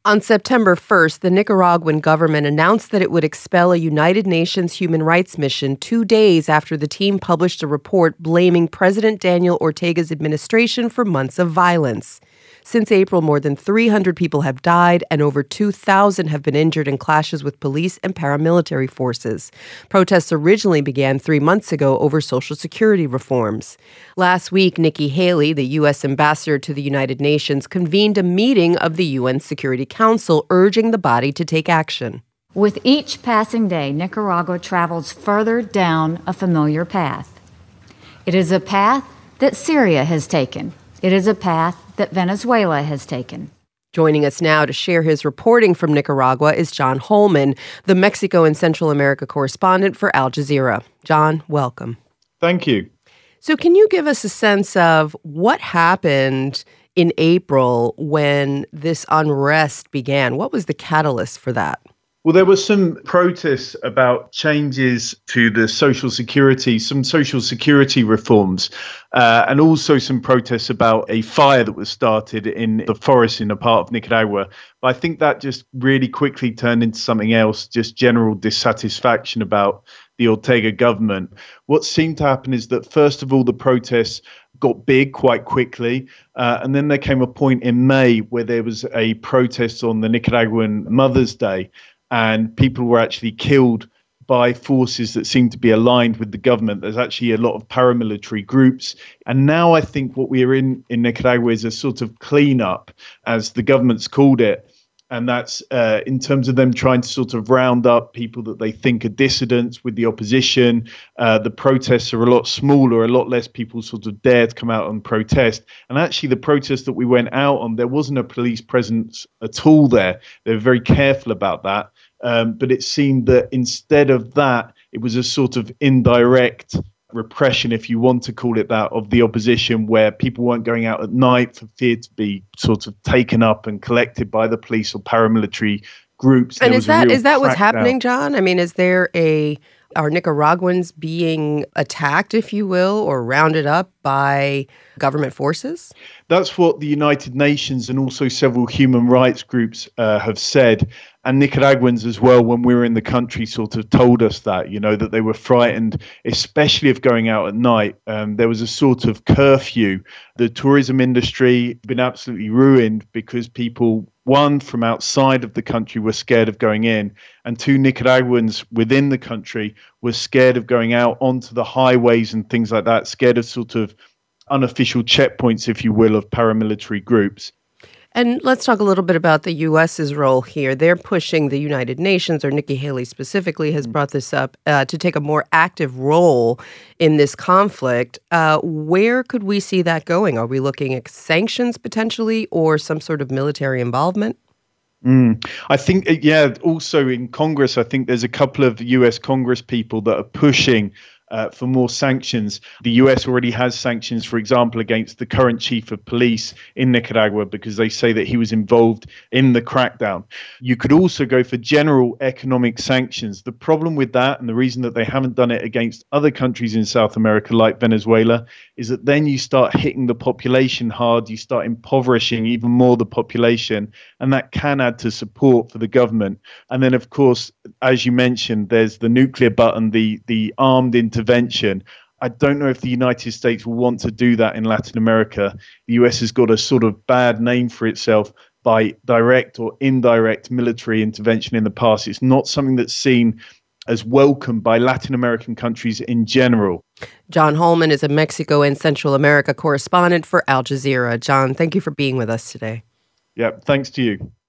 On September 1st, the Nicaraguan government announced that it would expel a United Nations human rights mission 2 days after the team published a report blaming President Daniel Ortega's administration for months of violence. Since April, more than 300 people have died and over 2,000 have been injured in clashes with police and paramilitary forces. Protests originally began 3 months ago over Social Security reforms. Last week, Nikki Haley, the U.S. ambassador to the United Nations, convened a meeting of the UN Security Council urging the body to take action. With each passing day, Nicaragua travels further down a familiar path. It is a path that Syria has taken. It is a path that Venezuela has taken. Joining us now to share his reporting from Nicaragua is John Holman, the Mexico and Central America correspondent for Al Jazeera. John, welcome. Thank you. So can you give us a sense of what happened in April when this unrest began? What was the catalyst for that? Well, there were some protests about changes to the social security, some social security reforms, and also some protests about a fire that was started in the forest in a part of Nicaragua. But I think that just really quickly turned into something else, just general dissatisfaction about the Ortega government. What seemed to happen is that, first of all, the protests got big quite quickly. And then there came a point in May where there was a protest on the Nicaraguan Mother's Day. And people were actually killed by forces that seem to be aligned with the government. There's actually a lot of paramilitary groups. And now I think what we are in Nicaragua is a sort of cleanup, as the government's called it. And that's in terms of them trying to sort of round up people that they think are dissidents with the opposition. The protests are a lot smaller, a lot less people sort of dare to come out and protest. And actually, the protest that we went out on, there wasn't a police presence at all there. They were very careful about that. But it seemed that instead of that, it was a sort of indirect repression, if you want to call it that, of the opposition, where people weren't going out at night for fear to be sort of taken up and collected by the police or paramilitary groups. And is that what's happening, John? I mean, are Nicaraguans being attacked, if you will, or rounded up by government forces? That's what the United Nations and also several human rights groups have said. And Nicaraguans as well, when we were in the country, sort of told us that, that they were frightened, especially of going out at night. There was a sort of curfew. The tourism industry had been absolutely ruined because people, one, from outside of the country were scared of going in, and two, Nicaraguans within the country were scared of going out onto the highways and things like that, scared of sort of unofficial checkpoints, if you will, of paramilitary groups. And let's talk a little bit about the U.S.'s role here. They're pushing the United Nations, or Nikki Haley specifically has brought this up, to take a more active role in this conflict. Where could we see that going? Are we looking at sanctions potentially, or some sort of military involvement? I think, also in Congress, I think there's a couple of U.S. Congress people that are pushing for more sanctions. The US already has sanctions, for example, against the current chief of police in Nicaragua because they say that he was involved in the crackdown. You could also go for general economic sanctions. The problem with that, and the reason that they haven't done it against other countries in South America like Venezuela, is that then you start hitting the population hard, you start impoverishing even more the population, and that can add to support for the government. And then, of course, as you mentioned, there's the nuclear button, the armed intervention. I don't know if the United States will want to do that in Latin America. The US has got a sort of bad name for itself by direct or indirect military intervention in the past. It's not something that's seen as welcome by Latin American countries in general. John Holman is a Mexico and Central America correspondent for Al Jazeera. John, thank you for being with us today. Yeah, thanks to you.